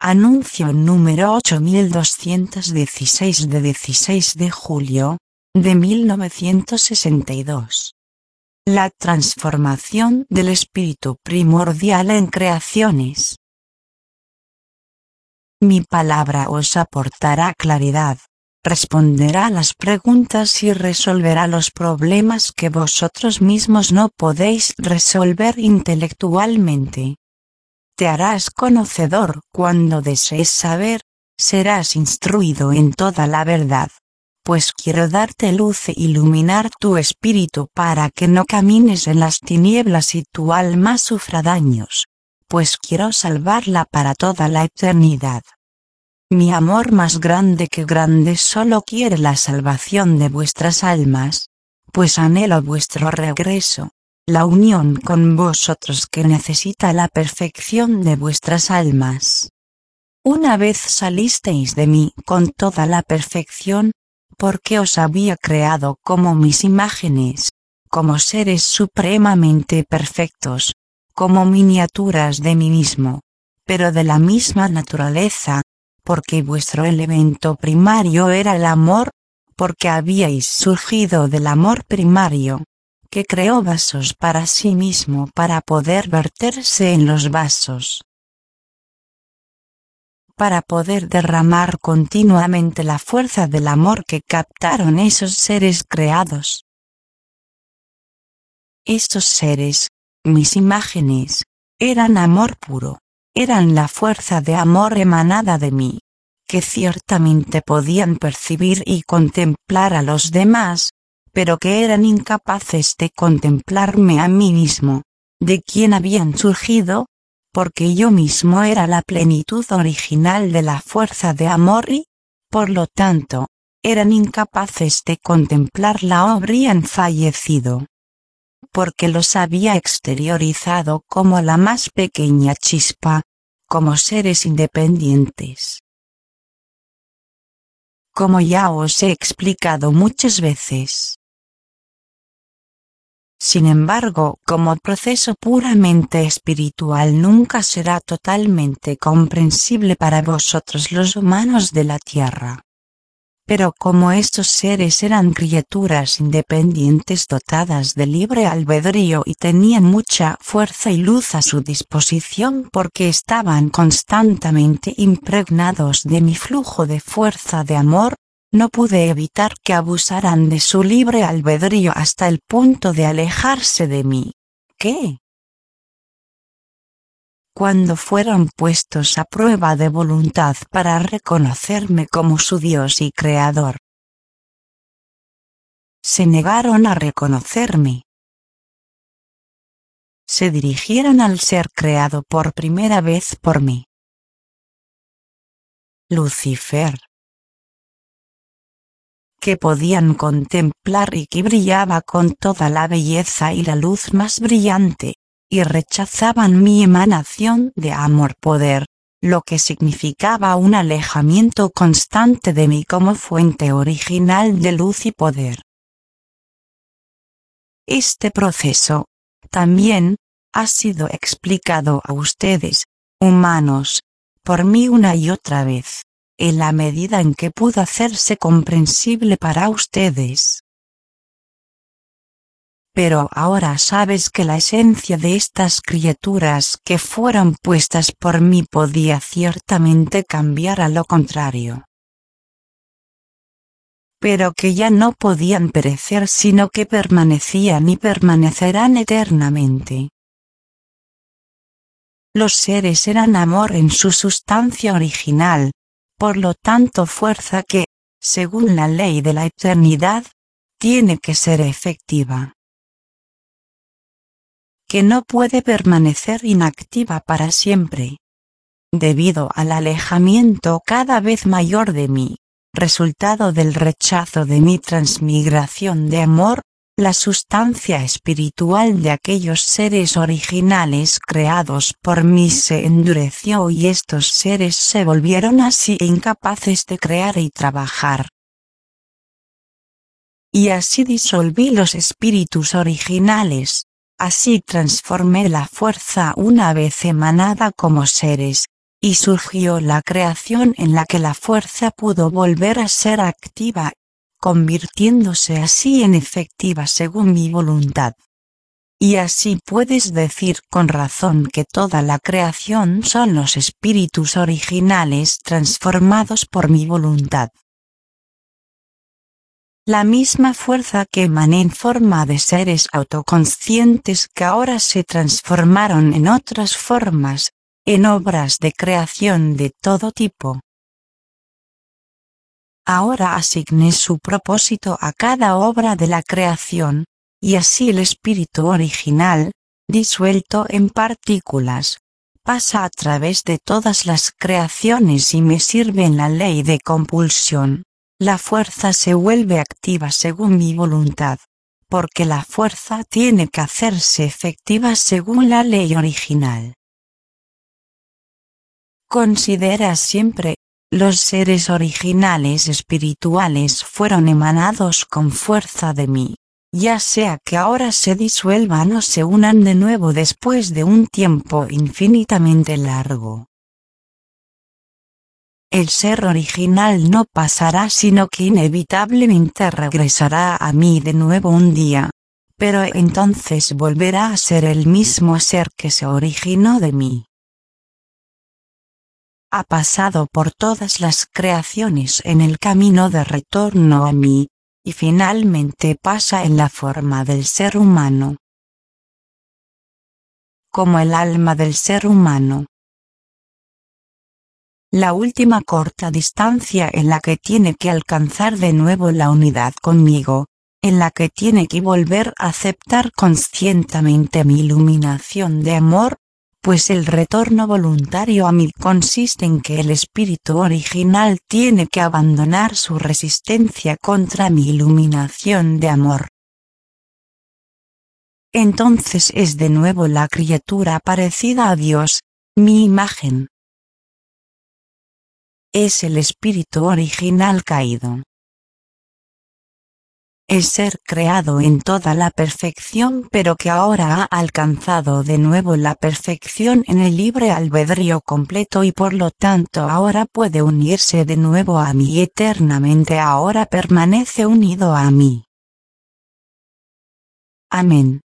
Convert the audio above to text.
Anuncio número 8216 de 16 de julio de 1962. La transformación del espíritu primordial en creaciones. Mi palabra os aportará claridad, responderá a las preguntas y resolverá los problemas que vosotros mismos no podéis resolver intelectualmente. Te harás conocedor cuando desees saber, serás instruido en toda la verdad, pues quiero darte luz e iluminar tu espíritu para que no camines en las tinieblas y tu alma sufra daños, pues quiero salvarla para toda la eternidad. Mi amor más grande que grande solo quiere la salvación de vuestras almas, pues anhelo vuestro regreso. La unión con vosotros que necesita la perfección de vuestras almas. Una vez salisteis de mí con toda la perfección, porque os había creado como mis imágenes, como seres supremamente perfectos, como miniaturas de mí mismo, pero de la misma naturaleza, porque vuestro elemento primario era el amor, porque habíais surgido del amor primario, que creó vasos para sí mismo para poder verterse en los vasos, para poder derramar continuamente la fuerza del amor que captaron esos seres creados. Esos seres, mis imágenes, eran amor puro, eran la fuerza de amor emanada de mí, que ciertamente podían percibir y contemplar a los demás, pero que eran incapaces de contemplarme a mí mismo, de quien habían surgido, porque yo mismo era la plenitud original de la fuerza de amor y, por lo tanto, eran incapaces de contemplarla o habrían fallecido. Porque los había exteriorizado como la más pequeña chispa, como seres independientes. Como ya os he explicado muchas veces. Sin embargo, como proceso puramente espiritual nunca será totalmente comprensible para vosotros los humanos de la tierra. Pero como estos seres eran criaturas independientes dotadas de libre albedrío y tenían mucha fuerza y luz a su disposición porque estaban constantemente impregnados de mi flujo de fuerza de amor, no pude evitar que abusaran de su libre albedrío hasta el punto de alejarse de mí. ¿Qué? Cuando fueron puestos a prueba de voluntad para reconocerme como su Dios y Creador, se negaron a reconocerme. Se dirigieron al ser creado por primera vez por mí. Lucifer, que podían contemplar y que brillaba con toda la belleza y la luz más brillante, y rechazaban mi emanación de amor-poder, lo que significaba un alejamiento constante de mí como fuente original de luz y poder. Este proceso, también, ha sido explicado a ustedes, humanos, por mí una y otra vez, en la medida en que pudo hacerse comprensible para ustedes. Pero ahora sabes que la esencia de estas criaturas que fueron puestas por mí podía ciertamente cambiar a lo contrario. Pero que ya no podían perecer sino que permanecían y permanecerán eternamente. Los seres eran amor en su sustancia original, por lo tanto fuerza que, según la ley de la eternidad, tiene que ser efectiva. Que no puede permanecer inactiva para siempre. Debido al alejamiento cada vez mayor de mí, resultado del rechazo de mi transmigración de amor, la sustancia espiritual de aquellos seres originales creados por mí se endureció y estos seres se volvieron así incapaces de crear y trabajar. Y así disolví los espíritus originales, así transformé la fuerza una vez emanada como seres, y surgió la creación en la que la fuerza pudo volver a ser activa, convirtiéndose así en efectiva según mi voluntad. Y así puedes decir con razón que toda la creación son los espíritus originales transformados por mi voluntad. La misma fuerza que emana en forma de seres autoconscientes que ahora se transformaron en otras formas, en obras de creación de todo tipo. Ahora asigné su propósito a cada obra de la creación, y así el espíritu original, disuelto en partículas, pasa a través de todas las creaciones y me sirve en la ley de compulsión. La fuerza se vuelve activa según mi voluntad, porque la fuerza tiene que hacerse efectiva según la ley original. Considera siempre, los seres originales espirituales fueron emanados con fuerza de mí, ya sea que ahora se disuelvan o se unan de nuevo después de un tiempo infinitamente largo. El ser original no pasará sino que inevitablemente regresará a mí de nuevo un día, pero entonces volverá a ser el mismo ser que se originó de mí. Ha pasado por todas las creaciones en el camino de retorno a mí, y finalmente pasa en la forma del ser humano. Como el alma del ser humano. La última corta distancia en la que tiene que alcanzar de nuevo la unidad conmigo, en la que tiene que volver a aceptar conscientemente mi iluminación de amor, pues el retorno voluntario a mí consiste en que el espíritu original tiene que abandonar su resistencia contra mi iluminación de amor. Entonces es de nuevo la criatura parecida a Dios, mi imagen. Es el espíritu original caído. Es ser creado en toda la perfección pero que ahora ha alcanzado de nuevo la perfección en el libre albedrío completo y por lo tanto ahora puede unirse de nuevo a mí y eternamente ahora permanece unido a mí. Amén.